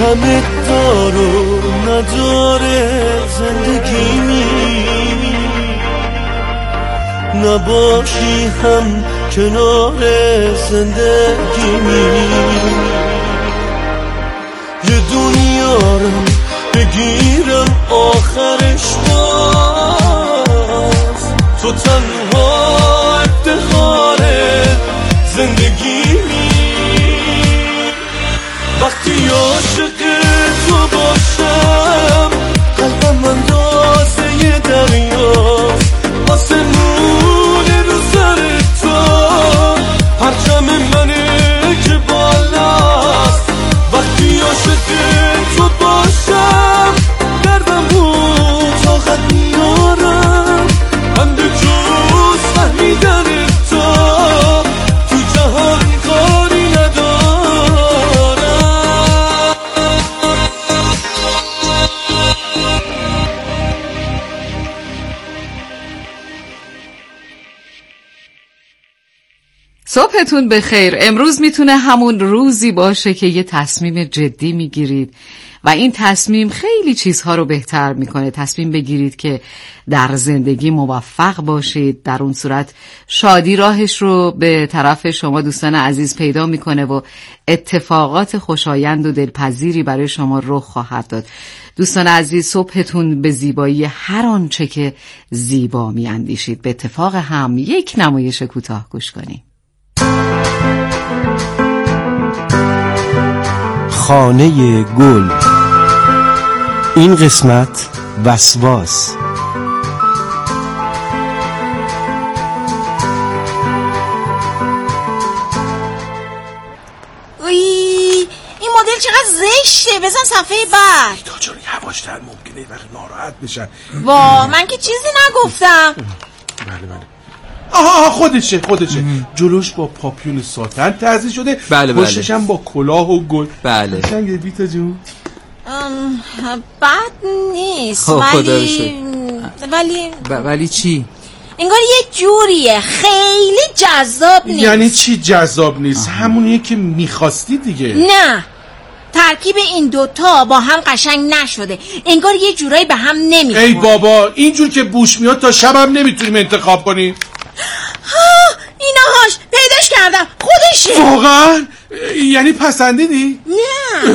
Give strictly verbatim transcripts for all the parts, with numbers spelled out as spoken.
همه دارو نداره زندگیمی، نباشی هم کنار زندگیمی. یه دنیارم بگیرم آخرش باز، تو تنها افتخار زندگیمی. وقتی عاشق تو باشم قلبم من رازه دریاست، آسمون رو سر تو پرچم منه که بالاست. وقتی عاشق تو باشم دردم رو طاقت میارم، من به جز فهمیدن تو تو جهان کاری ندارم. صبحتون بخیر. امروز میتونه همون روزی باشه که یه تصمیم جدی میگیرید و این تصمیم خیلی چیزها رو بهتر میکنه. تصمیم بگیرید که در زندگی موفق باشید، در اون صورت شادی راهش رو به طرف شما دوستان عزیز پیدا میکنه و اتفاقات خوشایند و دلپذیری برای شما رخ خواهد داد. دوستان عزیز، صبحتون به زیبایی هر آنچه که زیبا میاندیشید. به اتفاق هم یک نمایش کوتاه گوش کنید. خانه گل. این قسمت وسواس. اوی این مدل چقدر زشته، بزن صفحه بعد. تاجر یواشتر، ممکنه وقت ناراحت بشن. وا من که چیزی نگفتم. بله بله. آها خودشه خودشه جلوش با پاپیون ساتن تزیین شده، بله بله. پشتش هم با کلاه و گل. بله. قشنگه بیتا جون. بد نیست ولی ولی ولی چی؟ انگار یه جوریه خیلی جذاب نیست. یعنی چی جذاب نیست؟ آه. همونیه که میخواستی دیگه. نه، ترکیب این دوتا با هم قشنگ نشده، انگار یه جورایی به هم نمیخوره. ای بابا اینجور که بوش میاد تا شب هم نمیتونیم انتخاب کنیم. ایناهاش پیداش کردم، خودشه. واقعا؟ یعنی پسندیدی؟ نه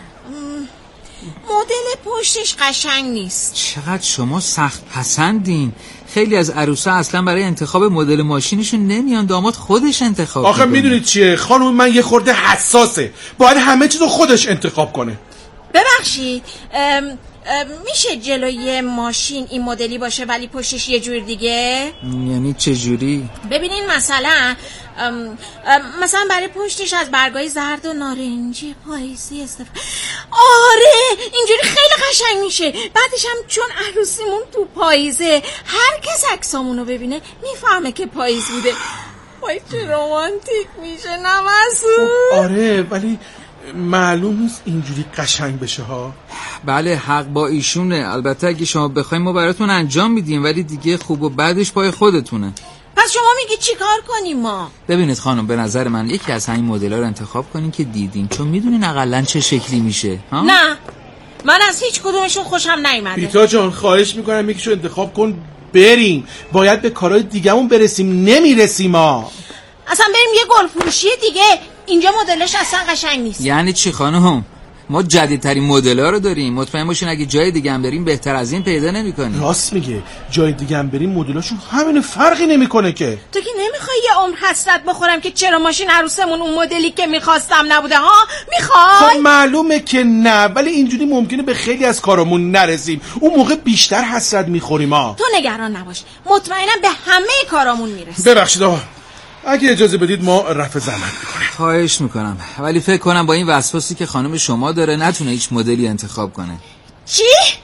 مدل پشتش قشنگ نیست. چقدر شما سخت پسندین. خیلی از عروسا اصلا برای انتخاب مدل ماشینشون نمیان، داماد خودش انتخاب. آخه میدونید چیه خانم، من یه خورده حساسه، باید همه چیزو خودش انتخاب کنه. ببخشید ام ام میشه جلوی ماشین این مدلی باشه ولی پشتش یه جور دیگه؟ یعنی چه جوری؟ ببینین مثلا ام ام مثلا برای پشتش از برگای زرد و نارنجی پاییزی استفاده. آره اینجوری خیلی قشنگ میشه. بعدش هم چون عروسیمون تو پاییزه، هر کس عکسامونو ببینه میفهمه که پاییز بوده. وای چه رومانتیک میشه نمسون. آره ولی معلوم نیست اینجوری قشنگ بشه ها. بله حق با ایشونه. البته اگه شما بخوایم ما براتون انجام میدیم، ولی دیگه خوب و بدش پای خودتونه. پس شما میگی چی کار کنیم ما؟ ببینید خانم، به نظر من یکی از همین مدل‌ها رو انتخاب کنین که دیدین، چون میدونین اقلن چه شکلی میشه ها؟ نه من از هیچ کدومشون خوشم نیومده. بیتا جان خواهش میکنم یکیشو انتخاب کن بریم، باید به کارهای دیگه‌مون برسیم، نمیرسیم ها. اصلا بریم یه گل فروشی دیگه، اینجا مدلش اصلا قشنگ نیست. یعنی چی خانم؟ ما جدیدترین مدل‌ها رو داریم، مطمئن باشین اگه جای دیگه هم بریم بهتر از این پیدا نمی‌کنیم. راست میگه، جای دیگه هم بریم مدلاشون همین فرقی نمیکنه که. تو که نمیخوای یه عمر حسرت بخورم که چرا ماشین عروسمون اون مدلی که میخواستم نبوده ها؟ میخوای؟ خب معلومه که نه، ولی اینجوری ممکنه به خیلی از کارامون نرسیم، اون موقع بیشتر حسرت میخوریم ها. تو نگران نباش، مطمئنم به همه کارامون میرسیم. ببخشید آقا، اگه اجازه بدید ما رفع زحمت میکنیم. خواهش میکنم، ولی فکر کنم با این وسواسی که خانم شما داره نتونه هیچ مدلی انتخاب کنه. چی؟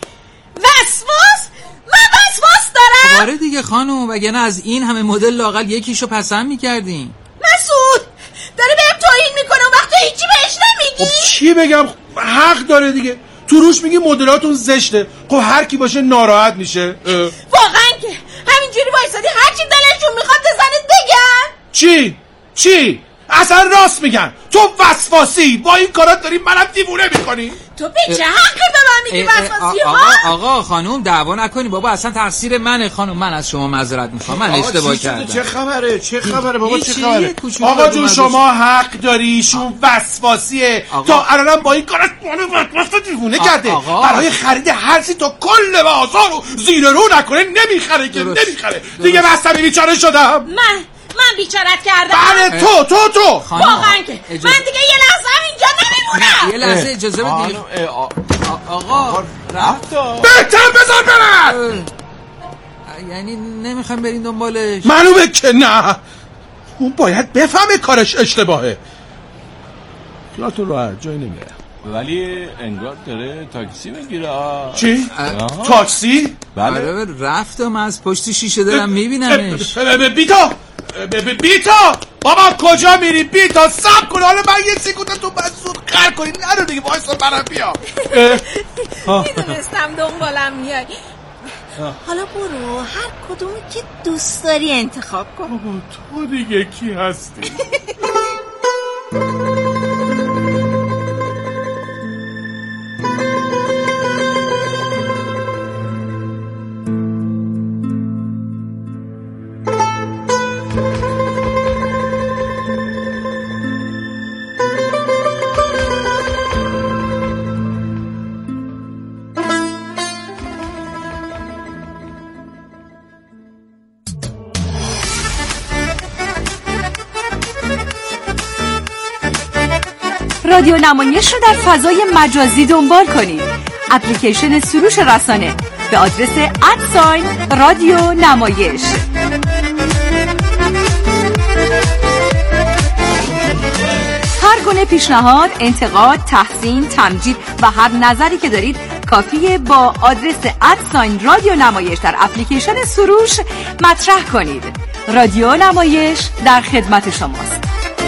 وسواس؟ من وسواس دارم؟ آره دیگه خانم، وگرنه از این همه مدل لااقل یکیشو پسند میکردین. مسعود داره بهم توهین میکنه و وقتی هیچی بهش نمیگی؟ خب چی بگم، حق داره دیگه. تو روش میگی مدلاتون زشته، خب هر کی باشه ناراحت میشه. واقعا که همینجوری وایسادی هر چی دلشون میخواد زنت بگن؟ چی؟ چی؟ اصلا راست میگن، تو وسواسی، با این کارات داری منم دیوونه میکنی. تو به چه حقی به من میگی وسواسی؟ آقا آقا خانوم دعوا نکنی بابا، اصلا تقصیر منه خانوم، من از شما معذرت میخوام، من اشتباه کردم. چه خبره چه خبره بابا چه خبره؟ آقا جون شما حق داری، شون وسواسیه. تا الانم با این کارت منو وسواس دیوونه کرده. برای خرید هر چی تو کل بازار رو زیر رو نکنه نمیخره که نمیخره. دیگه بستم بیچاره شدم. من من بیچارت کردم. بله تو تو تو واقعا که من دیگه یه لحظه هم اینجا نمیمونم. یه لحظه اجازه بدید آقا رفت بهتر بذار برن. یعنی نمیخوایم بریم دنبالش؟ معلومه که نه، اون باید بفهمه کارش اشتباهه. خیالتون راحت، جایی نمیره. ولی انگار داره تاکسی میگیره. چی؟ تاکسی؟ بله رفتم از پشت شیشه دارم میبینمش. بیتا بیتا بابا کجا میری بیتا؟ سب کن حالا من یه سیکوته تو بسود خر کنی نرو دیگه وایسا برم بیا. میدونستم دنبالم میای. حالا برو هر کدومی که دوست داری انتخاب کن. بابا تو دیگه کی هستی؟ رادیو نمایش رو در فضای مجازی دنبال کنید. اپلیکیشن سروش رسانه به آدرس ادساین رادیو نمایش. هر گونه پیشنهاد، انتقاد، تحسین، تمجید و هر نظری که دارید کافیه با آدرس ادساین رادیو نمایش در اپلیکیشن سروش مطرح کنید. رادیو نمایش در خدمت شماست.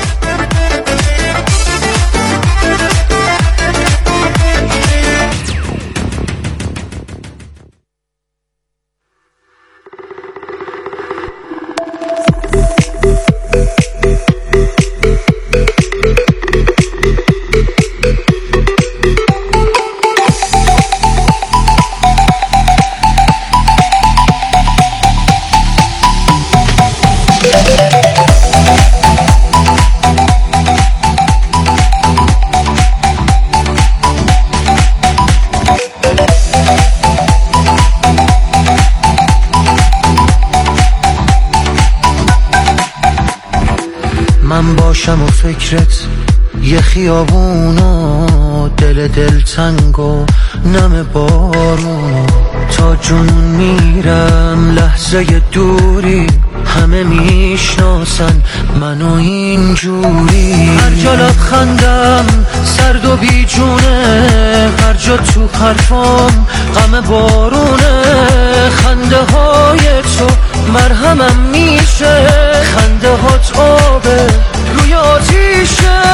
من باشم و فکرت یه خیابونو، دل دل تنگ و نم بارونو، تا جنون میرم لحظه دوری، همه میشناسن منو اینجوری. هر جا لبخندم سرد و بی جونه، هر جا تو حرفام غم بارونه، خنده های تو مرهمم میشه، خنده هات آبه روی آتیشه.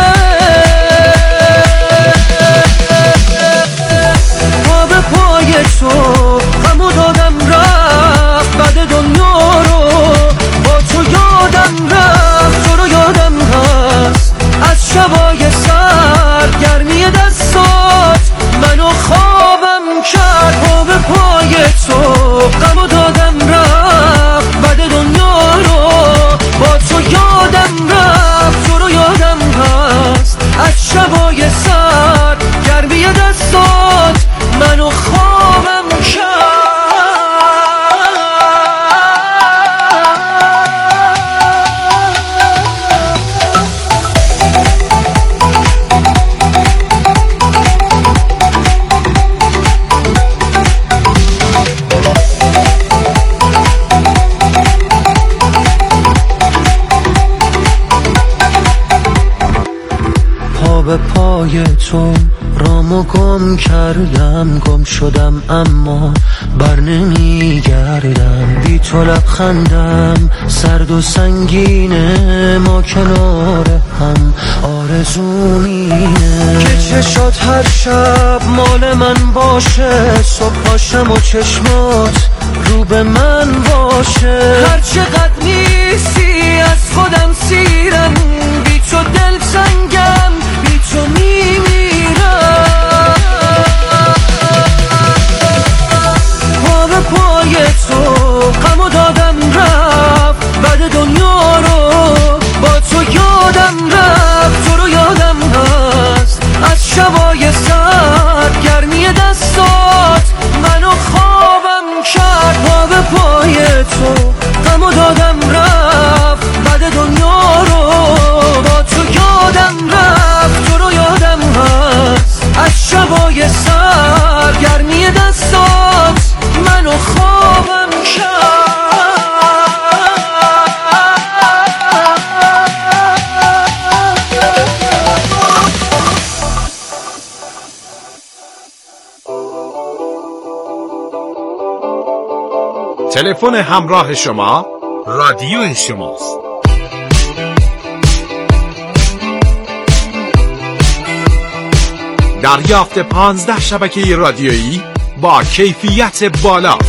پا به پای تو غمو دادم رفت، بعد دنیا رو با تو یادم رفت، تو رو یادم هست از شبای سر، گرمی دستات منو خوابم کرد. پا به پای تو غمو دادم رفت، بعد دنیا رو با تو یادم رفت، تو رو یادم هست از شبای سر، گرمی دستات منو خوابم کرد. به پای تو رامو گم کردم، گم شدم اما بر نمیگردم. بی تو لبخندم سرد و سنگینه، ما کنار هم آرزومینه که چشات هر شب مال من باشه، صبح هاشم و چشمات رو به من باشه. هر چقدر نیستی از خودم سیرم، بی تو تلفن همراه شما رادیو شماست. دریافت پانزده شبکه رادیویی با کیفیت بالا،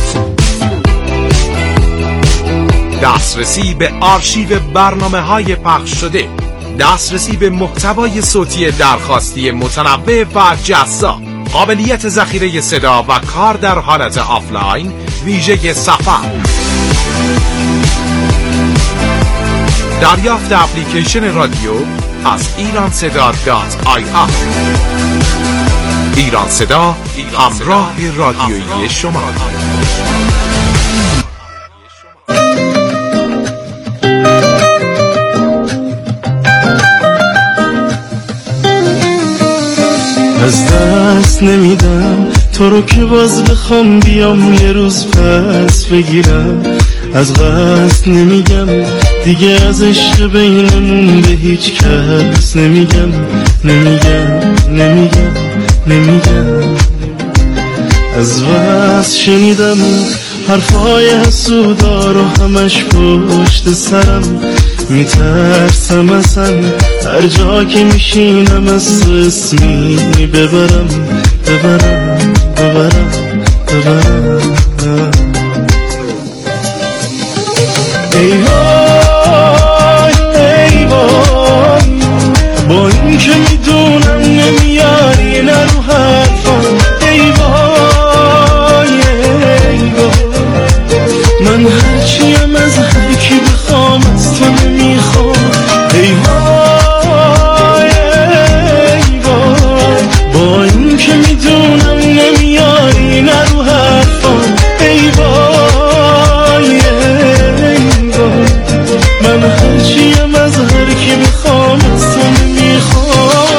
دسترسی به آرشیو برنامه‌های پخش شده، دسترسی به محتوای صوتی درخواستی متنوع و جذاب، قابلیت ذخیره صدا و کار در حالت آفلاین ویژه سفر، دریافت اپلیکیشن رادیو از ایران صدا دات آی آر. ایران صدا، همراه رادیویی شما. از دست نمیدم تو رو که باز بخوام بیام یه روز پس بگیرم، از قصد نمیگم دیگه از عشق بینمون به هیچ کس نمیگم نمیگم نمیگم نمیگم. از وصل شنیدم حرفای حسودا رو همش پشت سرم، میترسم اصلا هر جا که میشینم از اسمی ببرم ببرم ببرم ببرم. ای وای ای وای، با این که میدونم نمیاری نرو حرفم. ای وای ای وای، من هرچیم از هر کی بخوام از تو نمیخوام. ای وای ای وای، با این که میدونم نمیاری نرو حرفم. ای وای ای وای، من هرچیم از هر کی بخوام از تو نمیخوام.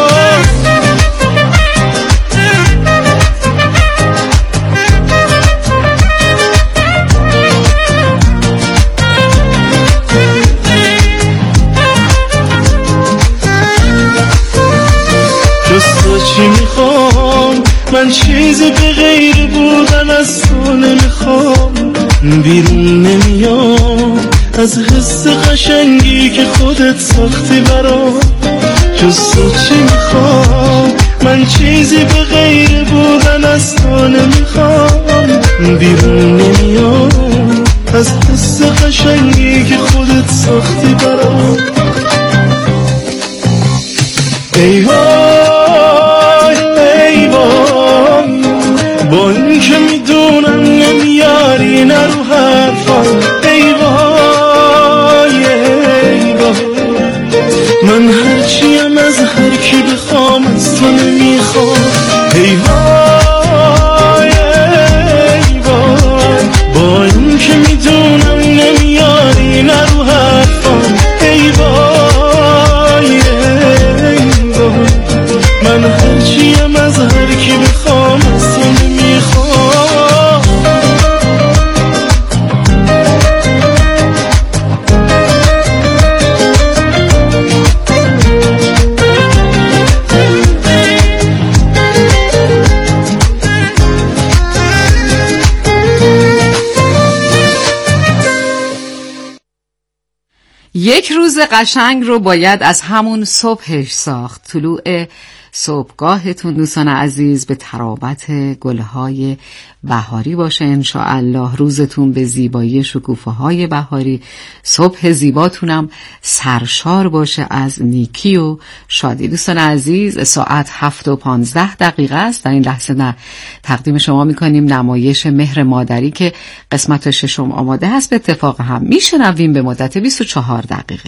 جز تو چی میخوام، من چیزی به غیر بودن از تو نمیخوام. بیرون نمیام از حس قشنگی که خودت ساختی برام. جز تو چی میخوام، من چیزی به غیر بودن از تو نمیخوام. بیرون نمیام از حس قشنگی که خودت ساختی برام. ای وای ای وای، با این که میدونم نمیاری نرو حرفم. ای وای ای وای، من هرچیم از هر کی بخوام از تو نمیخوام. ای وای ای وای، با این که میدونم نمیاری نرو حرفم. ای وای ای وای، من هرچیم از هر کی بخوام از تو نمیخوام. یک روز قشنگ رو باید از همون صبحش ساخت. طلوع صبحگاهتون دوستان عزیز به ترابط گلهای بهاری باشه انشاءالله. روزتون به زیبایی شکوفه های بهاری، صبح زیباتونم سرشار باشه از نیکی و شادی. دوستان عزیز ساعت هفت و پانزده دقیقه است. در این لحظه نه تقدیم شما میکنیم نمایش مهر مادری که قسمت ششم آماده هست. به اتفاق هم میشنویم به مدت بیست و چهار دقیقه.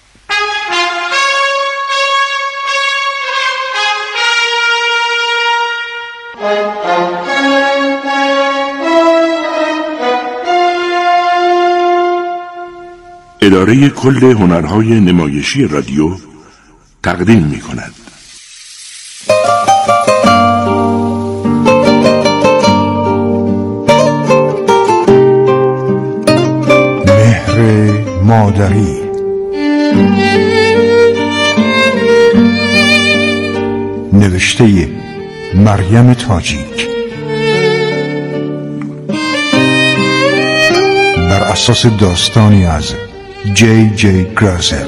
اداره کل هنرهای نمایشی رادیو تقدیم می کند. مهر مادری، نوشته مریم تاجیک، اساس داستانی از جی جی گرازر.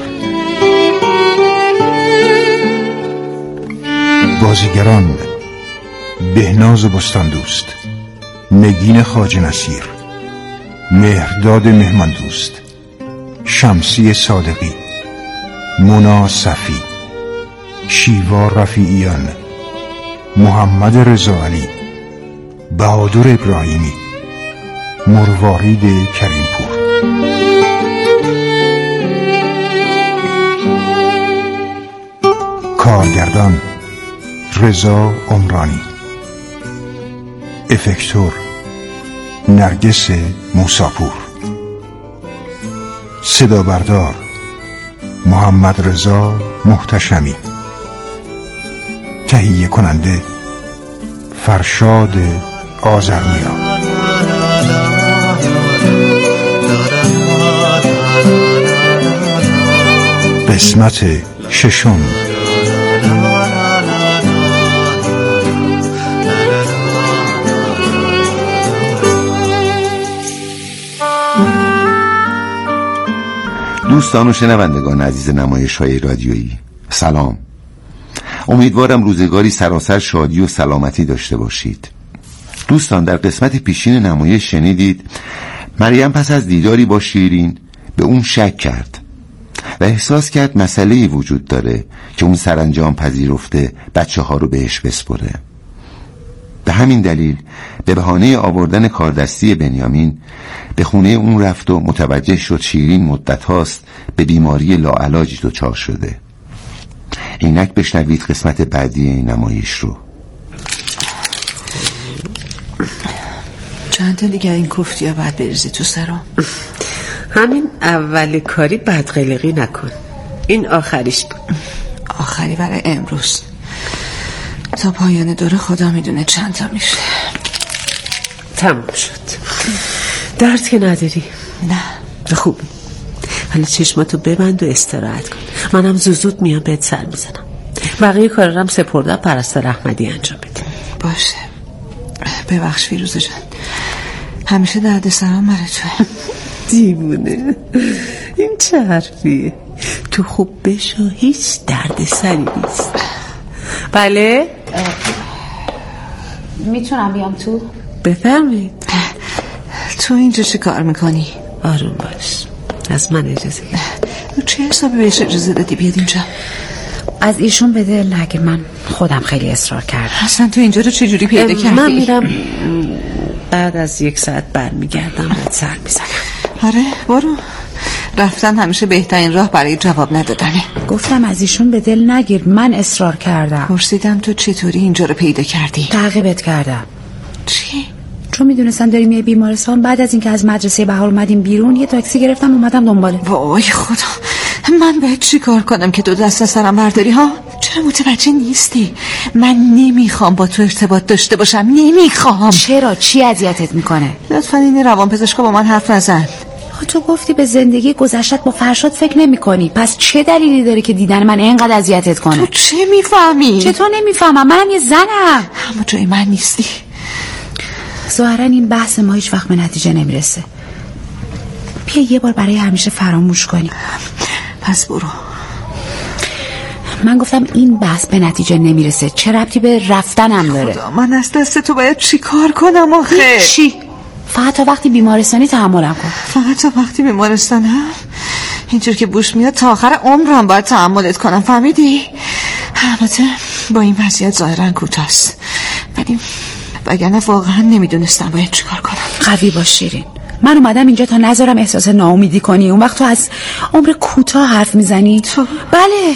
بازیگران: بهناز بستاندوست، نگین خواجه نصیر، مهرداد مهماندوست، شمسی صادقی، مونا صفی، شیوا رفیعیان، محمد رضا علی، بهادر ابراهیمی، مروارید کریمپور. کارگردان: رضا عمرانی. افکتور: نرگس موساپور. صدا بردار: محمد رضا محتشمی. تهیه کننده: فرشاد آذرنیا. قسمت ششم. دوستان و شنوندگان عزیز نمایش‌های رادیویی، سلام. امیدوارم روزگاری سراسر شادی و سلامتی داشته باشید. دوستان، در قسمت پیشین نمایش شنیدید مریم پس از دیداری با شیرین به اون شک کرد و احساس کرد مسئله‌ای وجود داره که اون سرانجام پذیرفته بچه ها رو بهش بسپره. به همین دلیل به بهانه آوردن کاردستی بنیامین به خونه اون رفت و متوجه شد شیرین مدت هاست به بیماری لاعلاجی دچار شده. اینک بشنوید قسمت بعدی این نمایش رو. چند تا دیگه این کوفتی ها باید بریزی تو سرم؟ همین اول کاری بدقلقی نکن، این آخریش بود. آخری برای امروز، تا پایان دوره خدا میدونه چند تا میشه. تموم شد. درد که نداری؟ نه. خوب، حالا چشماتو ببند و استراحت کن. منم زود میام بهت سر میزنم. بقیه کارم سپردم پرستار احمدی انجام بده. باشه. ببخش فیروزه جان، همیشه درد سرم مره توی. دیوونه، این چه حرفیه؟ تو خوب بشو، هیچ درد سری نیست. بله؟ میتونم بیام تو؟ بفرمید. تو اینجا چه کار میکنی؟ آروم باش، از من اجازه. چه حسابی بهش اجازه دادی بیاد اینجا؟ از ایشون بده، نگه من خودم خیلی اصرار کردم. اصلا تو اینجا رو چه جوری پیدا کردی؟ من میرم بعد از یک ساعت برمیگردم بهت سر میزنم. آره برو، رفتن همیشه بهترین راه برای جواب ندادنه. گفتم از ایشون به دل نگیر، من اصرار کردم. پرسیدم تو چطوری اینجا رو پیدا کردی؟ تعقیبت کردم. چی؟ چون میدونستم داری میای بیمارستان. بعد از اینکه از مدرسه بهار اومدیم بیرون یه تاکسی گرفتم اومدم دنباله. وای خدا، من باید چی کار کنم که دو دست سرم برداری ها؟ چرا متوجه نیستی؟ من نمیخوام با تو ارتباط داشته باشم، نمیخوام. چرا؟ چی اذیتت میکنه؟ لطفا این روانپزشکا با من حرف نزن. تو گفتی به زندگی گذشتت با فرشاد فکر نمی کنی، پس چه دلیلی داره که دیدن من اینقدر اذیتت کنه؟ تو چه میفهمی؟ چطور نمیفهمم؟ منم یه زنم. اما جای من نیستی. ظاهرا این بحث ما هیچ وقت به نتیجه نمیرسه. بیا یه بار برای همیشه فراموش کنیم. پس برو. من گفتم این بحث به نتیجه نمیرسه، چه ربطی به رفتنم داره؟ خدا، من از دست تو باید چی کار کنم آخه؟ چی؟ فقط تا وقتی بیمارستانی تحملم کن. فقط تا وقتی بیمارستانم؟ اینجور که بوش میاد تا آخر عمرم باید تحملت کنم، فهمیدی؟ البته با این وضعیت ظاهرا کوتاست، ولی وگرنه واقعا نمیدونستم باید چی کار کنم. قوی باش شیرین، من اومدم اینجا تا نذارم احساس ناامیدی کنی. اون وقت تو از عمر کوتاه حرف میزنی. تو؟ بله.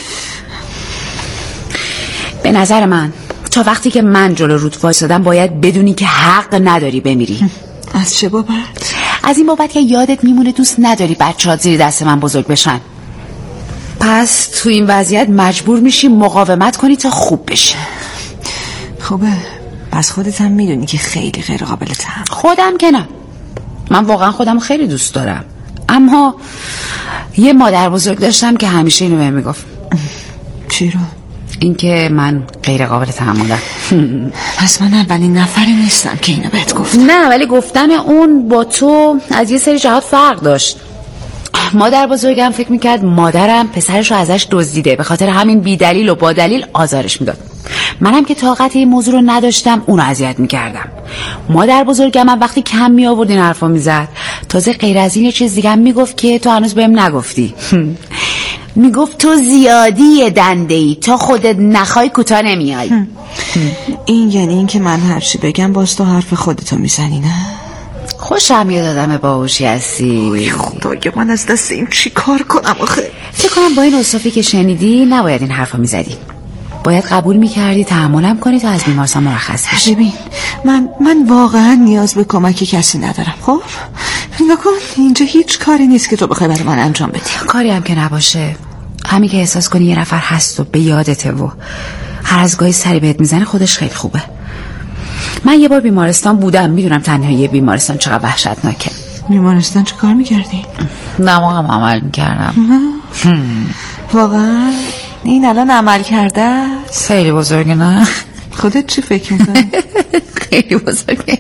به نظر من تا وقتی که من جلو رود وایسادم باید بدونی که حق نداری بمیری. از چه بابت؟ از این بابت که یادت میمونه دوست نداری بچه‌ها زیر دست من بزرگ بشن. پس تو این وضعیت مجبور میشی مقاومت کنی تا خوب بشی. خوبه، پس خودت هم میدونی که خیلی غیر قابل تحمل. خودم که نه، من واقعا خودم خیلی دوست دارم، اما یه مادر بزرگ داشتم که همیشه اینو بهم میگفت. چی رو؟ اینکه من غیر قابل تحملم. پس من اولین نفری نیستم که اینو بهت گفتم. نه ولی گفتن اون با تو از یه سری جهات فرق داشت. مادر بزرگم فکر میکرد مادرم پسرش رو ازش دزدیده، به خاطر همین بی دلیل و با دلیل آزارش میداد. منم که طاقت این موضوع رو نداشتم اونو اذیت میکردم. مادر بزرگم هم وقتی کم می آورد این حرفا میزد. تازه غیر از این یه چیز دیگه هم میگفت که تو هنوز بهم نگفتی. میگفت تو زیادی دنده‌ای، تا خودت نخوای کوتاه نمیای. این یعنی این که من هرچی بگم باز تو حرف خودتو میزنی نه؟ خوشم میاد آدم باهوشی هستی. خدایا من از دست این چی کار کنم آخه؟ فکر کنم با این اوصافی که شنیدی نباید این حرفا میزدی. باید قبول میکردی تحملم کنی تا از بیمارستان مرخص بشی. ببین من من واقعا نیاز به کمک کسی ندارم. خب نگاه کن اینجا هیچ کاری نیست که تو بخوای برای من انجام بدی. کاری هم که نباشه، همین که احساس کنی یه نفر هست و به یادته و هر از گاهی سری بهت میزنه خودش خیلی خوبه. من یه بار بیمارستان بودم، میدونم تنهایی بیمارستان چقدر وحشتناکه. بیمارستان چه کار میکردی؟ دماغم عمل میکردم. واقعا؟ این الان عمل کرده است؟ خیلی بزرگه نه؟ خودت چی فکر میکنی؟ خیلی بزرگه.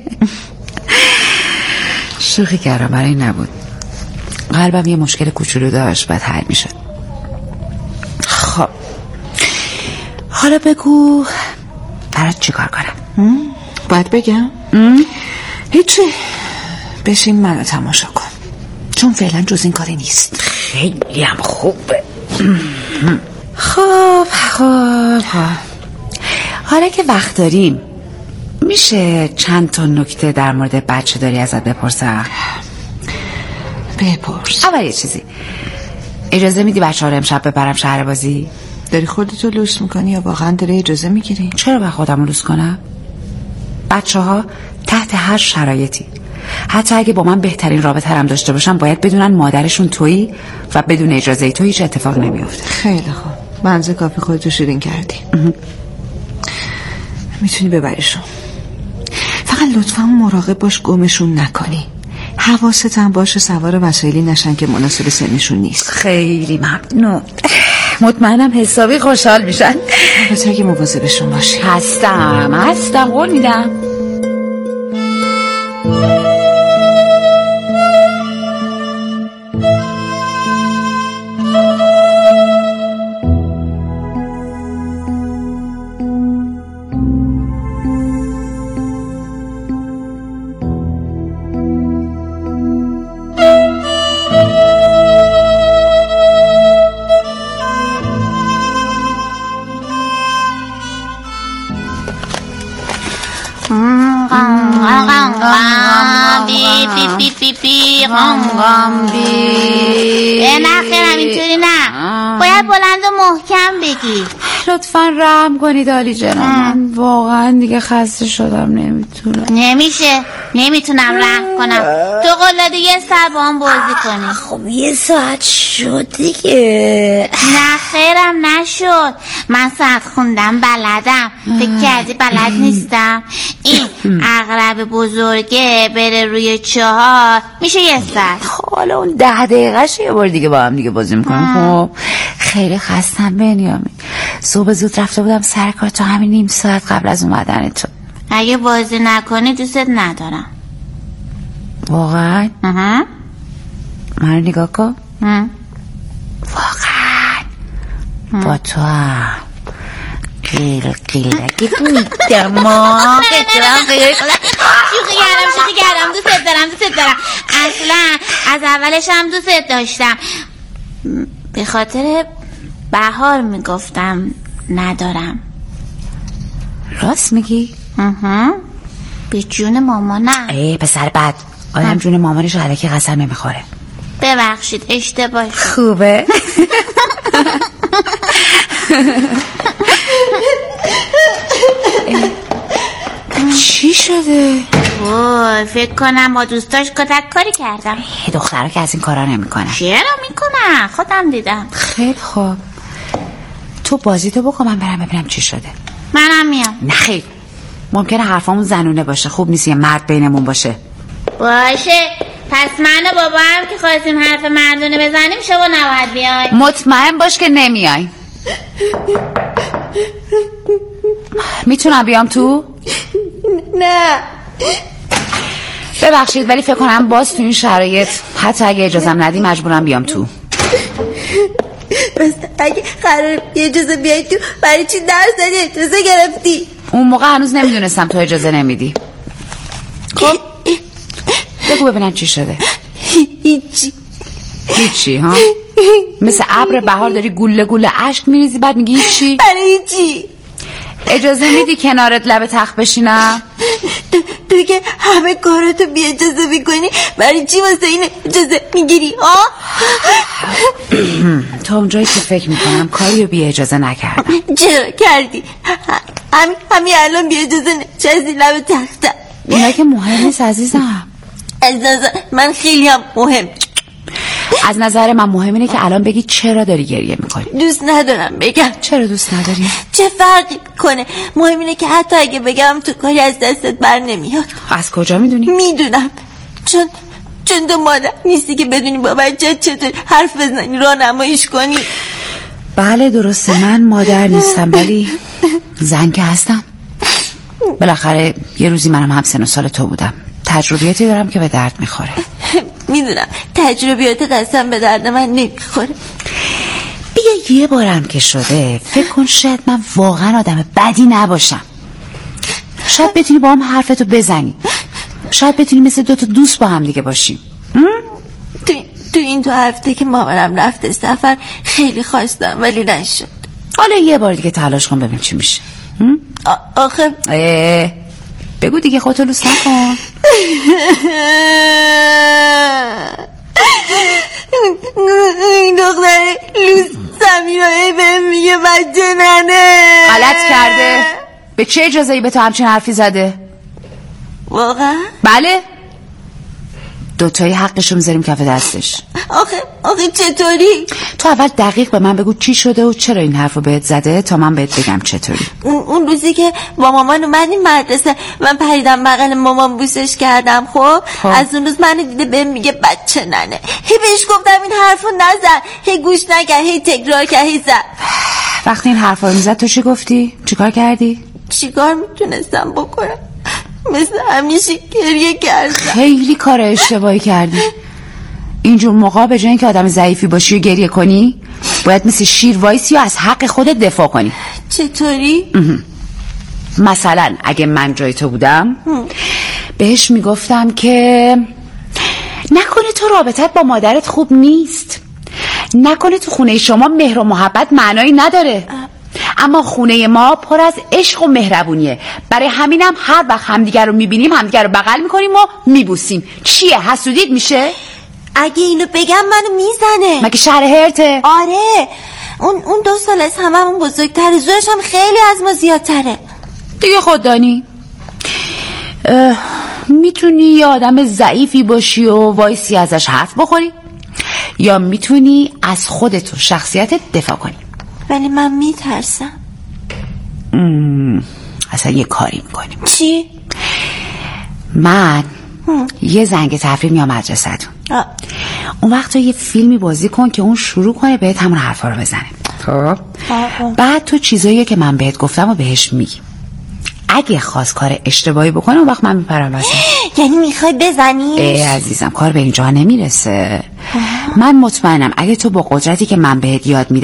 شوخی کردم، برای این نبود. قلبم یه مشکل کوچولو داشت، بعد حل میشد. خب حالا بگو برات چی کار کنم؟ باید بگم؟ هیچی، بشین منو تماشا کن، چون فعلا جز این کاری نیست. خیلی هم خوبه. خب خب حالا که وقت داریم میشه چند تا نکته در مورد بچه داری ازت بپرسم؟ بپرس. اول یه چیزی، اجازه میدی بچه ها رو امشب ببرم شهر بازی؟ داری خودتو لوس میکنی یا واقعا داری اجازه میگیری؟ چرا با خودم لوس کنم؟ بچه ها تحت هر شرایطی، حتی اگه با من بهترین رابطه هم داشته باشم، باید بدونن مادرشون تویی و بدون اجازه تو هیچ اتفاق نمیافته. خیلی خوب، منزه کافی خودتو شیرین کردی. میتونی ببریشون، فقط لطفا مراقب باش گمشون نکنی. حواست هم باشه سوار وسایلی نشن که مناسب سنشون نیست. خیلی ممنون، مطمئنم حسابی خوشحال میشن. البته اگه مواظبشون باشی. هستم هستم قول میدم. نه خیرم اینطوری نه، باید بلند و محکم بگی. لطفا رحم کنید عالی جناب، من واقعا دیگه خسته شدم، نمیتونم. نمیشه، نمیتونم رحم کنم. تو قلاده یه ساعت با هم بازی کنی. خب یه ساعت شد دیگه. نه خیرم نشد، من ساعت خوندم بلدم. فکر کردی بلد نیستم؟ این عقرب بزرگه بره روی چهار میشه یه ساعت. حالا اون ده دقیقه یه بار دیگه با هم دیگه بازی میکنم. خب خیلی خستم بنیامین، صبح زود رفته بودم سر کار تا همین نیم ساعت قبل از اومدن تو. اگه بازی نکنی دوستت ندارم. واقعا؟ منو نگاه کن. واقعا با تو هم قیل قیلکی بودم. ما شوخی کردم شوخی کردم دوستت دارم دوستت دارم. اصلا از اولش هم دوستت داشتم، به خاطر بهار میگفتم ندارم. راست میگی؟ به جون مامانم. ای پسر بد، آدم جون مامانش رو الکی قسم نمیخوره. ببخشید اشتباه شد. خوبه. چی شده؟ اوه فکر کنم با دوستاش کتک کاری کردم. دخترها که از این کارا نمیکنن. چرا میکنن؟ خودم دیدم. خیلی خوب، تو بازی تو بکن، من برم ببینم چی شده. منم میام. نه خیر، ممکنه حرفامون زنونه باشه، خوب نیست یه مرد بینمون باشه. باشه، پس من و بابا هم که خواستیم حرف مردونه بزنیم شما نباید بیای. مطمئن باش که نمیای. میتونم بیام تو؟ نه ببخشید ولی فکر کنم باز تو این شرایط حتی اگه اجازم ندی مجبورم بیام تو. بس اگه قرار اجازه بیای تو برای چی درس داری اجازه گرفتی؟ اون موقع هنوز نمیدونستم تو اجازه نمیدی. خب بگو ببینم چی شده. هیچی هیچی ها؟ مثل ابر بهار داری گوله گوله اشک میریزی بعد میگی هیچی؟ برای هیچی. اجازه میدی کنارت لب تخت بشینم؟ تو, تو که همه کاراتو بی اجازه میکنی برای چی واسه این اجازه میگیری ها؟ تا اونجایی که فکر میکنم کاریو بی اجازه نکردم. چرا کردی؟ همین همین الان بی اجازه نشستی لب تختم. اینا که مهم نیست عزیزم. از نظر من خیلی هم مهم. از نظر من مهم اینه که الان بگی چرا داری گریه میکنی. دوست ندارم بگم. چرا دوست نداری؟ چه فرقی کنه؟ مهم اینه که حتی اگه بگم تو کاری از دستت بر نمیاد. از کجا میدونی؟ میدونم چون چون تو مادر نیستی که بدونی با بچه چطور حرف بزنی راهنماییش کنی. بله درسته من مادر نیستم ولی زن که هستم. بالاخره یه روزی منم هم سن و سال تو بودم. تجربیاتی دارم که به درد میخوره. میدونم تجربیاتت اصلا به درد من نمیخوره. بیا یه بارم که شده فکر کن شاید من واقعا آدم بدی نباشم. شاید بتونی با هم حرفتو بزنی. شاید بتونی مثل دوتا دوست با هم دیگه باشیم. تو, تو این دو هفته که مامانم رفته سفر خیلی خواستم ولی نشد. حالا یه بار دیگه تلاش کن ببین چی میشه. آخه بگو دیگه خودتو لوس نکن. این دختر لوس سمیرایی بهم میگه بچه ننه. غلط کرده. به چه اجازه‌ای به تو همچین حرفی زده؟ واقعا؟ بله دوتایی حقشو میذاریم کف دستش. آخه آخه چطوری؟ تو اول دقیق به من بگو چی شده و چرا این حرفو بهت زده تا من بهت بگم چطوری. اون, اون روزی که با مامان اومدیم مدرسه من پریدم بغل مامان بوسش کردم. خب ها. از اون روز منو دیده بهم میگه بچه ننه. هی بهش گفتم این حرفو نزن. هی گوش نکرد هی تکرار کرد هی زد. وقتی این حرفا رو میزد تو چی گفتی؟ چیکار کردی؟ چیکار میتونستم بکنم؟ مثل همیشه گریه کردم. خیلی کار اشتباهی کردی. اینجور موقع به جای اینکه آدم ضعیفی باشی و گریه کنی باید مثل شیر وایسی و از حق خودت دفاع کنی. چطوری؟ مثلا اگه من جای تو بودم بهش میگفتم که نکنه تو رابطت با مادرت خوب نیست، نکنه تو خونه شما مهر و محبت معنایی نداره، اما خونه ما پر از عشق و مهربونیه، برای همینم هر وقت همدیگر رو میبینیم همدیگر رو بغل میکنیم و میبوسیم. چیه حسودیت میشه؟ اگه اینو بگم منو میزنه. مگه شهر هرته؟ آره اون اون دو سال از هممون بزرگتره، زورش هم خیلی از ما زیادتره دیگه. خود دانی میتونی یه آدم ضعیفی باشی و وایسی ازش حرف بخوری یا میتونی از خودت و شخصیتت دفاع کنی. ولی من میترسم. اصلا یه کاری میکنیم. چی؟ من هم. یه زنگ تفریح میام مدرسه‌تون. اون وقت تو یه فیلمی بازی کن که اون شروع کنه بهت همون حرفا رو بزنه. خب بعد تو چیزایی که من بهت گفتم و بهش میگی. اگه خواست کار اشتباهی بکنه اون وقت من میپرم واسه. یعنی میخوای بزنیش؟ ای عزیزم کار به اینجا نمیرسه. من مطمئنم اگه تو با قدرتی که من بهت یاد میدم